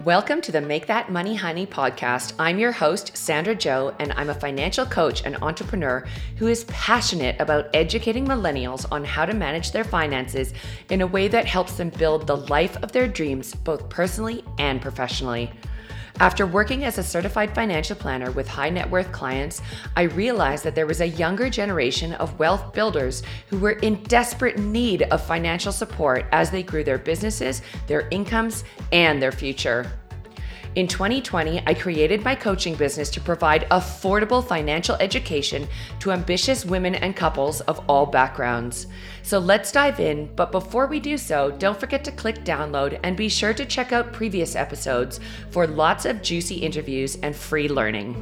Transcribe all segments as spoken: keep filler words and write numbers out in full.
Welcome to the Make That Money Honey podcast. I'm your host, Sandra Joe, and I'm a financial coach and entrepreneur who is passionate about educating millennials on how to manage their finances in a way that helps them build the life of their dreams, both personally and professionally. After working as a certified financial planner with high net worth clients, I realized that there was a younger generation of wealth builders who were in desperate need of financial support as they grew their businesses, their incomes, and their future. In twenty twenty, I created my coaching business to provide affordable financial education to ambitious women and couples of all backgrounds. So let's dive in, but before we do so, don't forget to click download and be sure to check out previous episodes for lots of juicy interviews and free learning.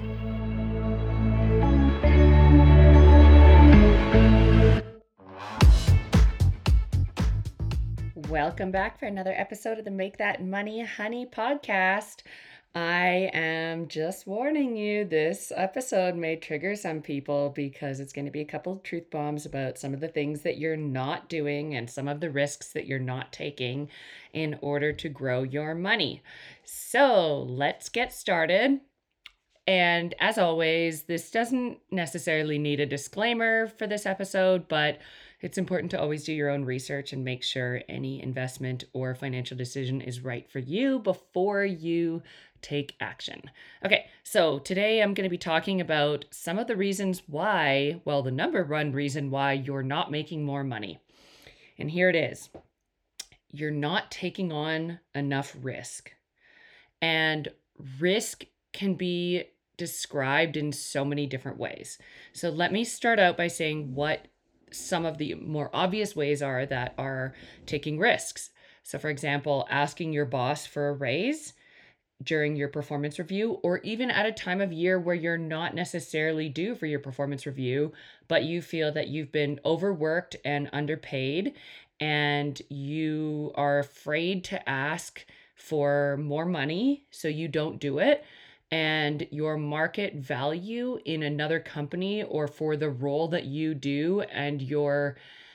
Welcome back for another episode of the Make That Money Honey podcast. I am just warning you, this episode may trigger some people because it's going to be a couple of truth bombs about some of the things that you're not doing and some of the risks that you're not taking in order to grow your money. So let's get started. And as always, this doesn't necessarily need a disclaimer for this episode, but it's important to always do your own research and make sure any investment or financial decision is right for you before you take action. Okay, so today I'm going to be talking about some of the reasons why, well, the number one reason why you're not making more money. And here it is. You're not taking on enough risk. And risk can be described in so many different ways. So let me start out by saying what some of the more obvious ways are that are taking risks. So for example, asking your boss for a raise during your performance review, or even at a time of year where you're not necessarily due for your performance review, but you feel that you've been overworked and underpaid, and you are afraid to ask for more money, so you don't do it. And your market value in another company or for the role that you do and your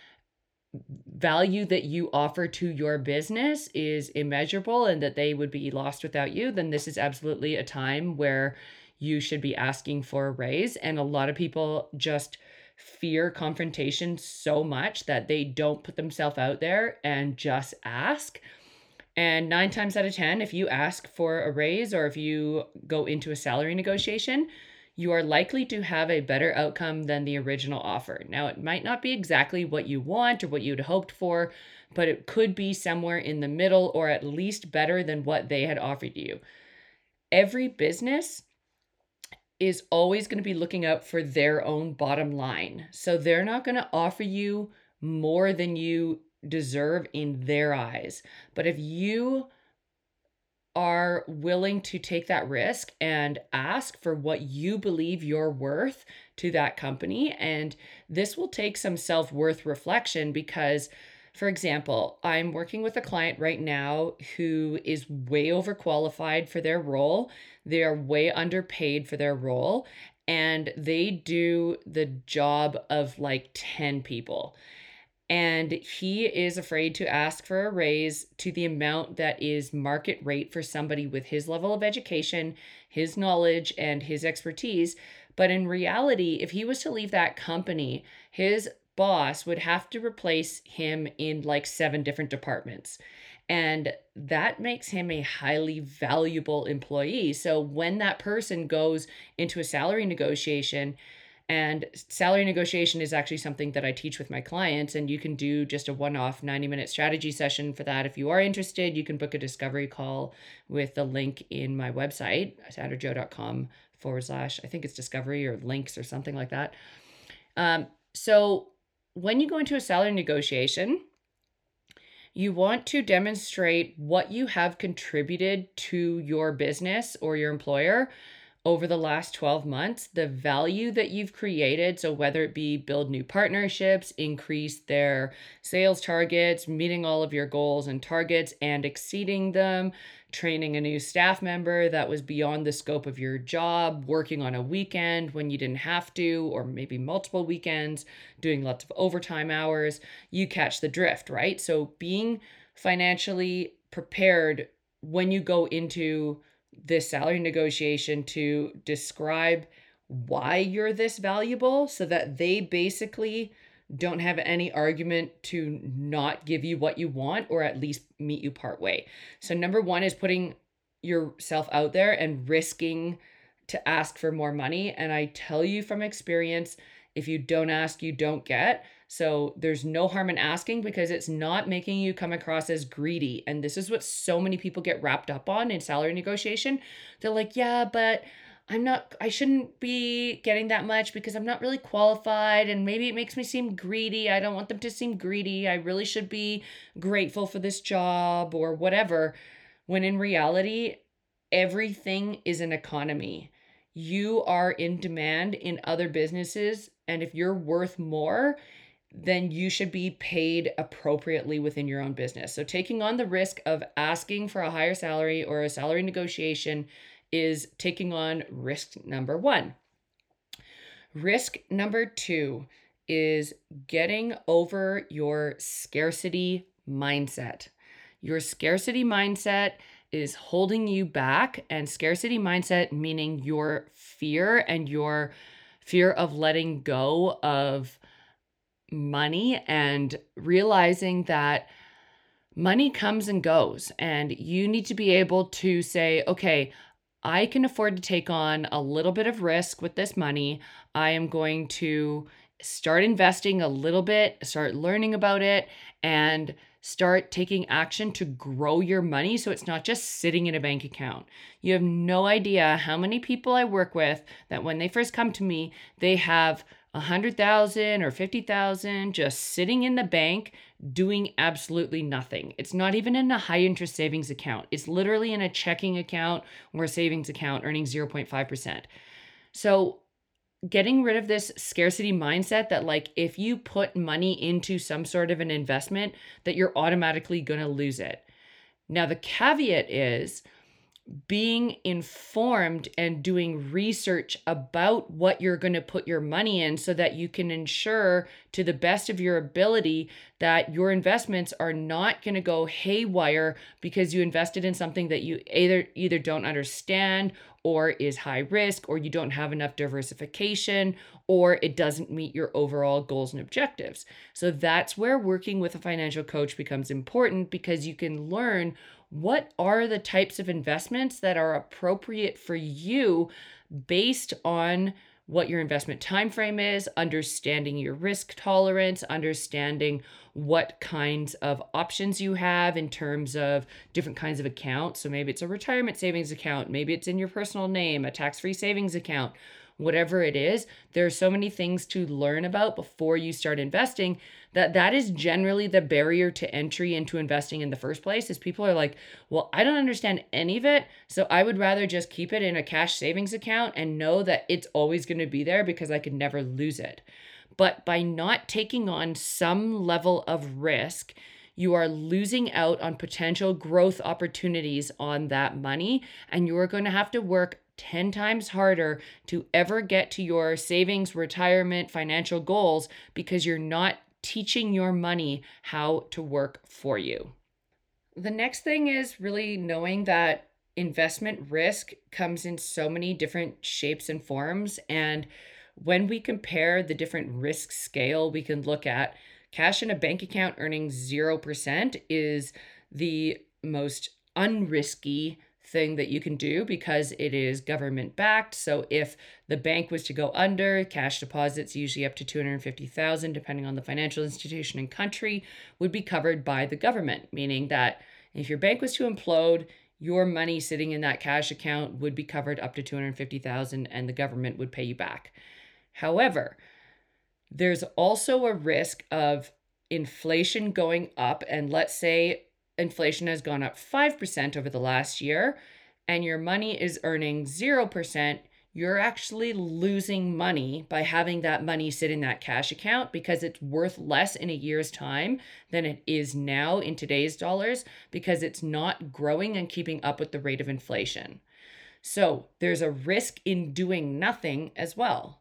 value that you offer to your business is immeasurable and that they would be lost without you, then this is absolutely a time where you should be asking for a raise. And a lot of people just fear confrontation so much that they don't put themselves out there and just ask. And nine times out of ten, if you ask for a raise or if you go into a salary negotiation, you are likely to have a better outcome than the original offer. Now, it might not be exactly what you want or what you'd hoped for, but it could be somewhere in the middle or at least better than what they had offered you. Every business is always going to be looking out for their own bottom line. So they're not going to offer you more than you deserve in their eyes. But if you are willing to take that risk and ask for what you believe you're worth to that company, and this will take some self-worth reflection because, for example, I'm working with a client right now who is way overqualified for their role. They are way underpaid for their role, and they do the job of like ten people. And he is afraid to ask for a raise to the amount that is market rate for somebody with his level of education, his knowledge, and his expertise. But in reality, if he was to leave that company, his boss would have to replace him in like seven different departments. And that makes him a highly valuable employee. So when that person goes into a salary negotiation, and salary negotiation is actually something that I teach with my clients, and you can do just a one-off ninety minute strategy session for that. If you are interested, you can book a discovery call with the link in my website, sandrajoe.com forward slash, I think it's discovery or links or something like that. Um, so when you go into a salary negotiation, you want to demonstrate what you have contributed to your business or your employer over the last twelve months, the value that you've created. So whether it be build new partnerships, increase their sales targets, meeting all of your goals and targets and exceeding them, training a new staff member that was beyond the scope of your job, working on a weekend when you didn't have to, or maybe multiple weekends, doing lots of overtime hours, you catch the drift, right? So being financially prepared when you go into this salary negotiation to describe why you're this valuable so that they basically don't have any argument to not give you what you want or at least meet you part way. So number one is putting yourself out there and risking to ask for more money. And I tell you from experience, if you don't ask, you don't get. So there's no harm in asking because it's not making you come across as greedy. And this is what so many people get wrapped up on in salary negotiation. They're like, yeah, but I'm not, I shouldn't be getting that much because I'm not really qualified and maybe it makes me seem greedy. I don't want them to seem greedy. I really should be grateful for this job or whatever. When in reality, everything is an economy. You are in demand in other businesses. And if you're worth more, then you should be paid appropriately within your own business. So taking on the risk of asking for a higher salary or a salary negotiation is taking on risk number one. Risk number two is getting over your scarcity mindset. Your scarcity mindset is holding you back, and scarcity mindset meaning your fear and your fear of letting go of money and realizing that money comes and goes, and you need to be able to say, okay, I can afford to take on a little bit of risk with this money. I am going to start investing a little bit, start learning about it, and start taking action to grow your money so it's not just sitting in a bank account. You have no idea how many people I work with that when they first come to me, they have a hundred thousand or fifty thousand just sitting in the bank doing absolutely nothing. It's not even in a high interest savings account. It's literally in a checking account or a savings account earning zero point five percent. So getting rid of this scarcity mindset that like if you put money into some sort of an investment that you're automatically going to lose it. Now the caveat is being informed and doing research about what you're going to put your money in so that you can ensure to the best of your ability that your investments are not going to go haywire because you invested in something that you either either don't understand or is high risk, or you don't have enough diversification, or it doesn't meet your overall goals and objectives. So that's where working with a financial coach becomes important, because you can learn what are the types of investments that are appropriate for you based on what your investment time frame is, understanding your risk tolerance, understanding what kinds of options you have in terms of different kinds of accounts. So maybe it's a retirement savings account, maybe it's in your personal name, a tax-free savings account, whatever it is. There are so many things to learn about before you start investing that that is generally the barrier to entry into investing in the first place. Is people are like, well, I don't understand any of it, so I would rather just keep it in a cash savings account and know that it's always going to be there because I could never lose it. But by not taking on some level of risk, you are losing out on potential growth opportunities on that money, and you are going to have to work ten times harder to ever get to your savings, retirement, financial goals because you're not teaching your money how to work for you. The next thing is really knowing that investment risk comes in so many different shapes and forms. And when we compare the different risk scale, we can look at cash in a bank account earning zero percent is the most unrisky thing that you can do because it is government backed. So if the bank was to go under, cash deposits, usually up to two hundred fifty thousand, depending on the financial institution and country, would be covered by the government, meaning that if your bank was to implode, your money sitting in that cash account would be covered up to two hundred fifty thousand and the government would pay you back. However, there's also a risk of inflation going up, and let's say inflation has gone up five percent over the last year and your money is earning zero percent, you're actually losing money by having that money sit in that cash account because it's worth less in a year's time than it is now in today's dollars because it's not growing and keeping up with the rate of inflation. So there's a risk in doing nothing as well.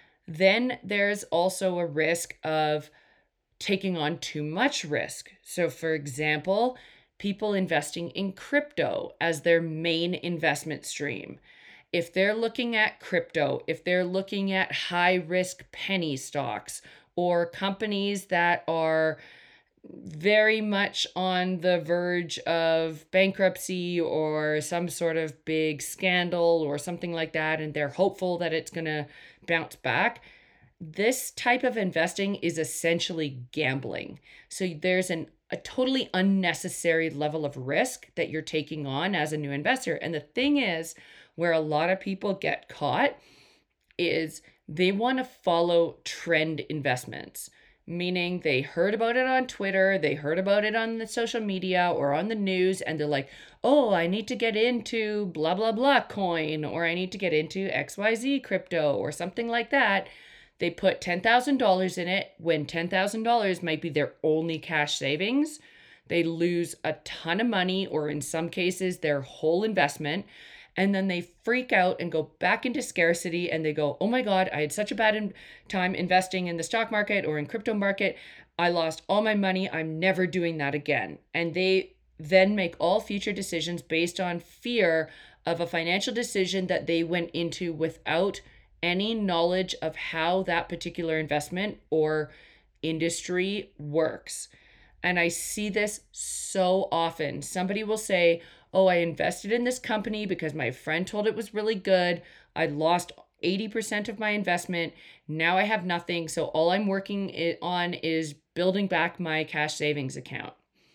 Then there's also a risk of taking on too much risk. So for example, people investing in crypto as their main investment stream. If they're looking at crypto, if they're looking at high risk penny stocks or companies that are very much on the verge of bankruptcy or some sort of big scandal or something like that, and they're hopeful that it's going to bounce back, this type of investing is essentially gambling. So there's an a totally unnecessary level of risk that you're taking on as a new investor. And the thing is, where a lot of people get caught is they want to follow trend investments, meaning they heard about it on Twitter, they heard about it on the social media or on the news, and they're like, oh, I need to get into blah, blah, blah coin, or I need to get into X Y Z crypto or something like that. They put ten thousand dollars in it when ten thousand dollars might be their only cash savings. They lose a ton of money, or in some cases, their whole investment. And then they freak out and go back into scarcity and they go, oh my God, I had such a bad in- time investing in the stock market or in crypto market. I lost all my money. I'm never doing that again. And they then make all future decisions based on fear of a financial decision that they went into without any knowledge of how that particular investment or industry works. And I see this so often. Somebody will say, oh, I invested in this company because my friend told it was really good. I lost eighty percent of my investment. Now I have nothing. So all I'm working on is building back my cash savings account.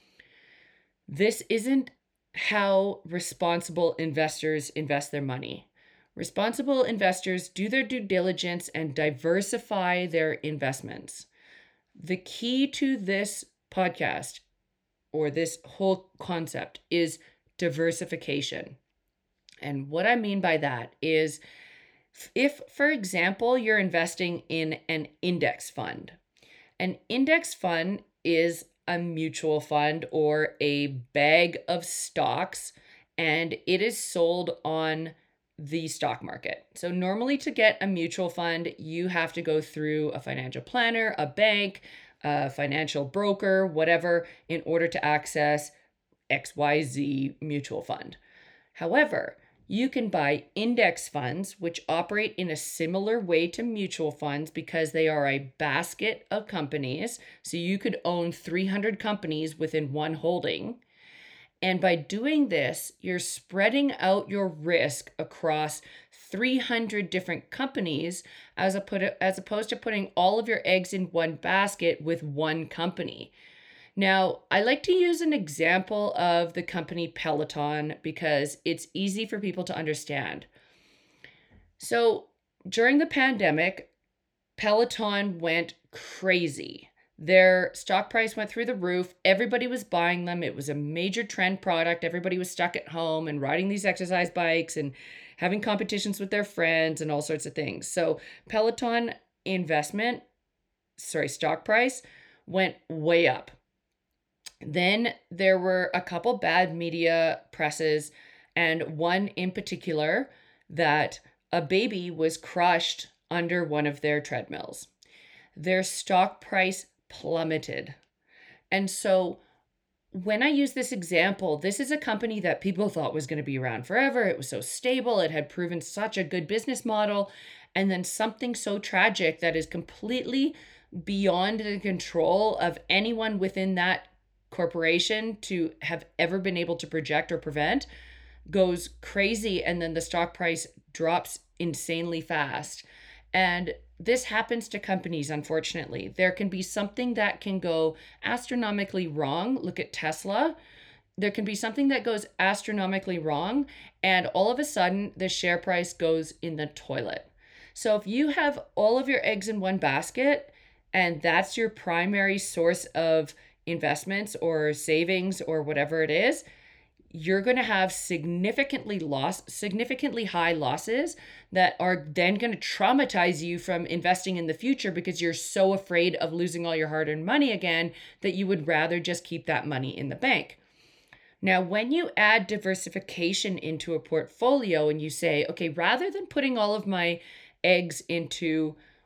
This isn't how responsible investors invest their money. Responsible investors do their due diligence and diversify their investments. The key to this podcast or this whole concept is diversification. And what I mean by that is if, for example, you're investing in an index fund, an index fund is a mutual fund or a bag of stocks, and it is sold on the stock market. So normally to get a mutual fund, you have to go through a financial planner, a bank, a financial broker, whatever, in order to access X Y Z mutual fund. However, you can buy index funds, which operate in a similar way to mutual funds because they are a basket of companies. So you could own three hundred companies within one holding. And by doing this, you're spreading out your risk across three hundred different companies as, a, as opposed to putting all of your eggs in one basket with one company. Now, I like to use an example of the company Peloton because it's easy for people to understand. So during the pandemic, Peloton went crazy. Their stock price went through the roof. Everybody was buying them. It was a major trend product. Everybody was stuck at home and riding these exercise bikes and having competitions with their friends and all sorts of things. So Peloton investment, sorry, stock price went way up. Then there were a couple bad media presses, and one in particular that a baby was crushed under one of their treadmills. Their stock price plummeted. And so when I use this example, this is a company that people thought was going to be around forever. It was so stable. It had proven such a good business model. And then something so tragic that is completely beyond the control of anyone within that corporation to have ever been able to project or prevent goes crazy. And then the stock price drops insanely fast. And this happens to companies, unfortunately. There can be something that can go astronomically wrong. Look at Tesla. There can be something that goes astronomically wrong, and all of a sudden, the share price goes in the toilet. So if you have all of your eggs in one basket, and that's your primary source of investments or savings or whatever it is, you're going to have significantly loss, significantly high losses that are then going to traumatize you from investing in the future because you're so afraid of losing all your hard-earned money again that you would rather just keep that money in the bank. Now, when you add diversification into a portfolio and you say, okay, rather than putting all of my eggs into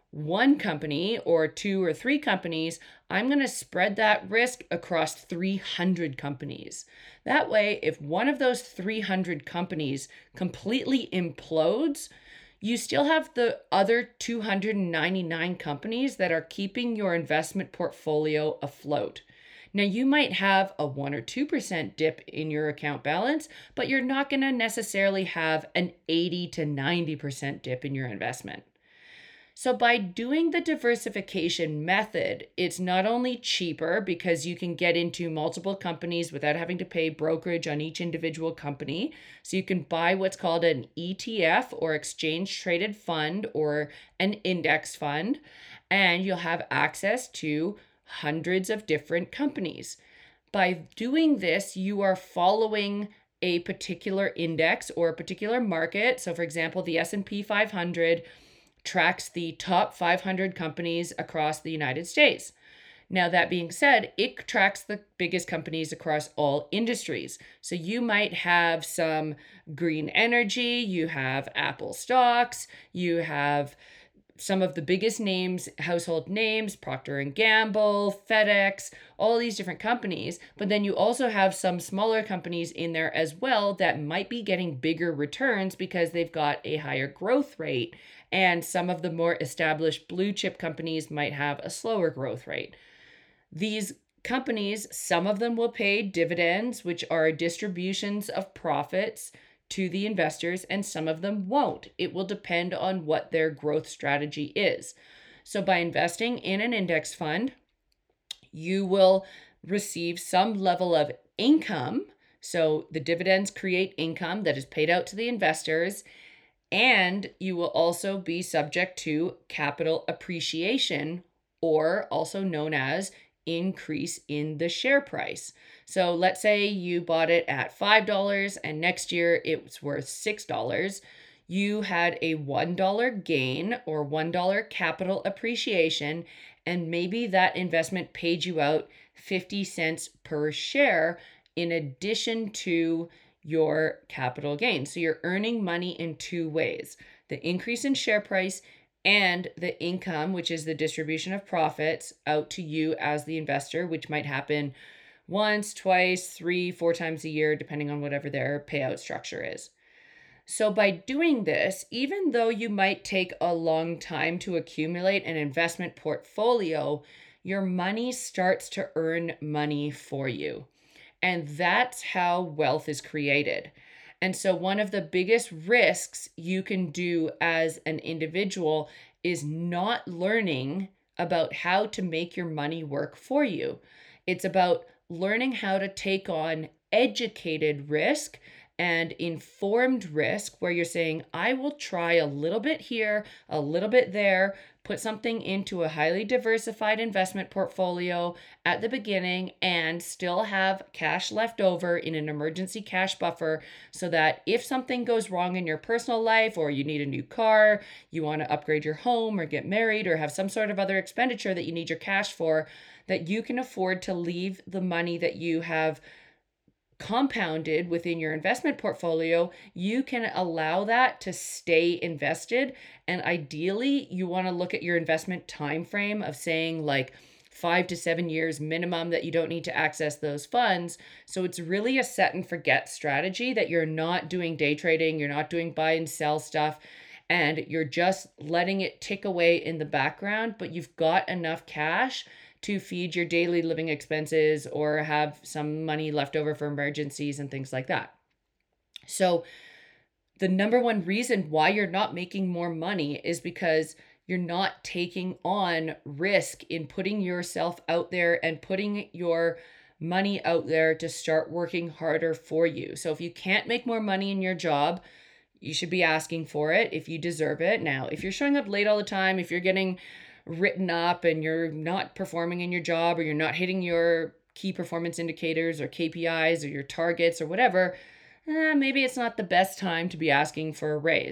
one company or two or three companies, I'm going to spread that risk across three hundred companies. That way, if one of those three hundred companies completely implodes, you still have the other two hundred ninety-nine companies that are keeping your investment portfolio afloat. Now, you might have a one or two percent dip in your account balance, but you're not going to necessarily have an eighty to ninety percent dip in your investment. So by doing the diversification method, it's not only cheaper because you can get into multiple companies without having to pay brokerage on each individual company. So you can buy what's called an E T F or exchange traded fund or an index fund, and you'll have access to hundreds of different companies. By doing this, you are following a particular index or a particular market. So for example, the S and P five hundred tracks the top five hundred companies across the United States. Now, that being said, it tracks the biggest companies across all industries. So you might have some green energy, you have Apple stocks, you have some of the biggest names, household names, Procter and Gamble, FedEx, all these different companies. But then you also have some smaller companies in there as well that might be getting bigger returns because they've got a higher growth rate. And some of the more established blue chip companies might have a slower growth rate. These companies, some of them will pay dividends, which are distributions of profits to the investors, and some of them won't. It will depend on what their growth strategy is. So by investing in an index fund, you will receive some level of income. So the dividends create income that is paid out to the investors, and you will also be subject to capital appreciation, or also known as increase in the share price. So let's say you bought it at five dollars and next year it's worth six dollars. You had a one dollar gain or one dollar capital appreciation, and maybe that investment paid you out fifty cents per share in addition to your capital gain. So you're earning money in two ways: the increase in share price and the income, which is the distribution of profits out to you as the investor, which might happen once, twice, three, four times a year, depending on whatever their payout structure is. So by doing this, even though you might take a long time to accumulate an investment portfolio, your money starts to earn money for you. And that's how wealth is created. And so one of the biggest risks you can do as an individual is not learning about how to make your money work for you. It's about learning how to take on educated risk and informed risk, where you're saying, I will try a little bit here, a little bit there, put something into a highly diversified investment portfolio at the beginning and still have cash left over in an emergency cash buffer, so that if something goes wrong in your personal life, or you need a new car, you want to upgrade your home or get married or have some sort of other expenditure that you need your cash for, that you can afford to leave the money that you have compounded within your investment portfolio. You can allow that to stay invested. And ideally, you want to look at your investment time frame of saying like five to seven years minimum that you don't need to access those funds. So it's really a set and forget strategy, that you're not doing day trading, you're not doing buy and sell stuff, and you're just letting it tick away in the background, but you've got enough cash to feed your daily living expenses or have some money left over for emergencies and things like that. So the number one reason why you're not making more money is because you're not taking on risk in putting yourself out there and putting your money out there to start working harder for you. So if you can't make more money in your job, you should be asking for it if you deserve it. Now, if you're showing up late all the time, if you're getting written up and you're not performing in your job, or you're not hitting your key performance indicators or K P Is or your targets or whatever, eh, maybe it's not the best time to be asking for a raise.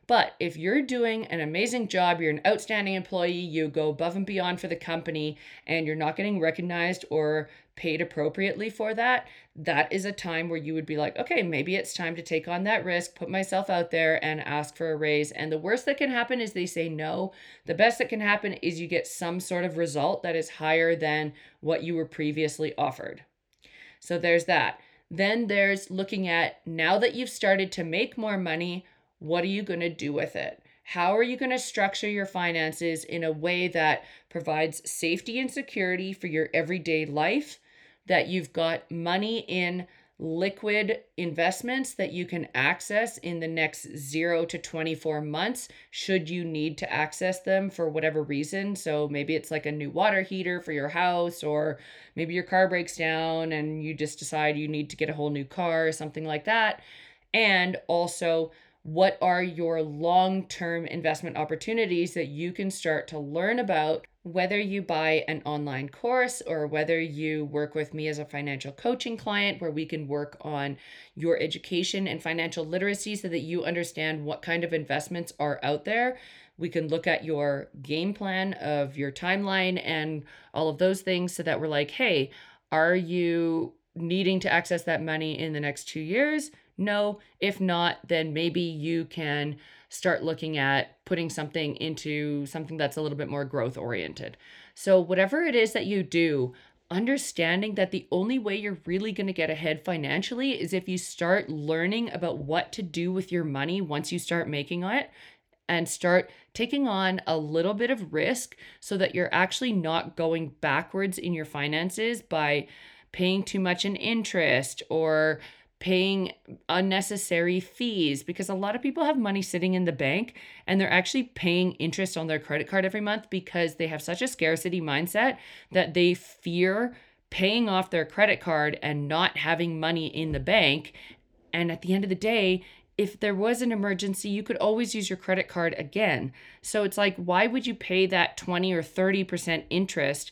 But if you're doing an amazing job, you're an outstanding employee, you go above and beyond for the company, and you're not getting recognized or paid appropriately for that, that is a time where you would be like, okay, maybe it's time to take on that risk, put myself out there and ask for a raise. And the worst that can happen is they say no. The best that can happen is you get some sort of result that is higher than what you were previously offered. So there's that. Then there's looking at, now that you've started to make more money, what are you going to do with it? How are you going to structure your finances in a way that provides safety and security for your everyday life, that you've got money in liquid investments that you can access in the next zero to twenty-four months, should you need to access them for whatever reason. So maybe it's like a new water heater for your house, or maybe your car breaks down and you just decide you need to get a whole new car or something like that. And also, what are your long-term investment opportunities that you can start to learn about, whether you buy an online course or whether you work with me as a financial coaching client, where we can work on your education and financial literacy so that you understand what kind of investments are out there. We can look at your game plan of your timeline and all of those things so that we're like, hey, are you needing to access that money in the next two years? No. If not, then maybe you can start looking at putting something into something that's a little bit more growth oriented. So whatever it is that you do, understanding that the only way you're really going to get ahead financially is if you start learning about what to do with your money once you start making it, and start taking on a little bit of risk so that you're actually not going backwards in your finances by paying too much in interest or paying unnecessary fees, because a lot of people have money sitting in the bank and they're actually paying interest on their credit card every month because they have such a scarcity mindset that they fear paying off their credit card and not having money in the bank. And at the end of the day, if there was an emergency, you could always use your credit card again. So it's like, why would you pay that twenty or thirty percent interest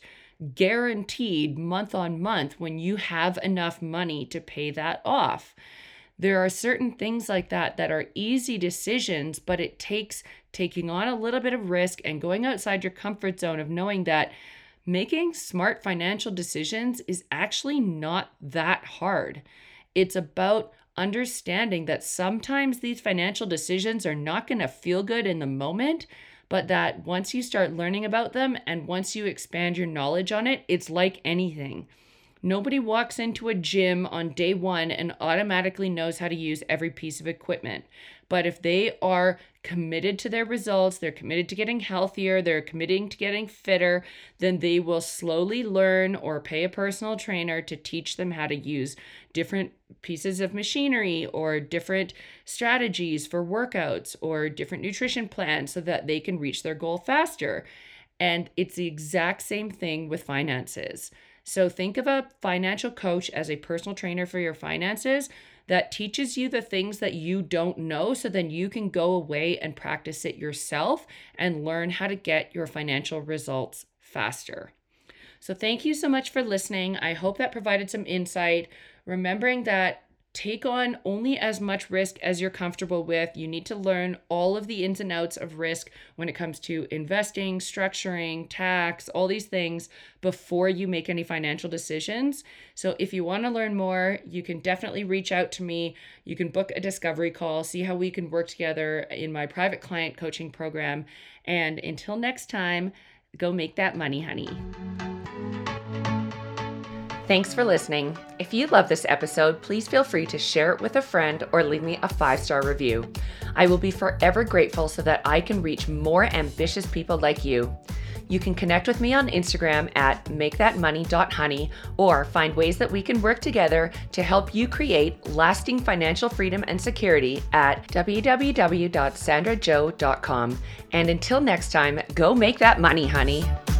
guaranteed month on month when you have enough money to pay that off? There are certain things like that that are easy decisions, but it takes taking on a little bit of risk and going outside your comfort zone of knowing that making smart financial decisions is actually not that hard. It's about understanding that sometimes these financial decisions are not going to feel good in the moment, but that once you start learning about them and once you expand your knowledge on it, it's like anything. Nobody walks into a gym on day one and automatically knows how to use every piece of equipment. But if they are committed to their results, they're committed to getting healthier, they're committing to getting fitter, then they will slowly learn or pay a personal trainer to teach them how to use different pieces of machinery or different strategies for workouts or different nutrition plans so that they can reach their goal faster. And it's the exact same thing with finances. So think of a financial coach as a personal trainer for your finances that teaches you the things that you don't know, so then you can go away and practice it yourself and learn how to get your financial results faster. So thank you so much for listening. I hope that provided some insight, remembering that take on only as much risk as you're comfortable with. You need to learn all of the ins and outs of risk when it comes to investing, structuring, tax, all these things before you make any financial decisions. So if you want to learn more, you can definitely reach out to me. You can book a discovery call, see how we can work together in my private client coaching program. And until next time, go make that money, honey. Thanks for listening. If you love this episode, please feel free to share it with a friend or leave me a five-star review. I will be forever grateful so that I can reach more ambitious people like you. You can connect with me on Instagram at make that money dot honey or find ways that we can work together to help you create lasting financial freedom and security at w w w dot sandra jo dot com. And until next time, go make that money, honey.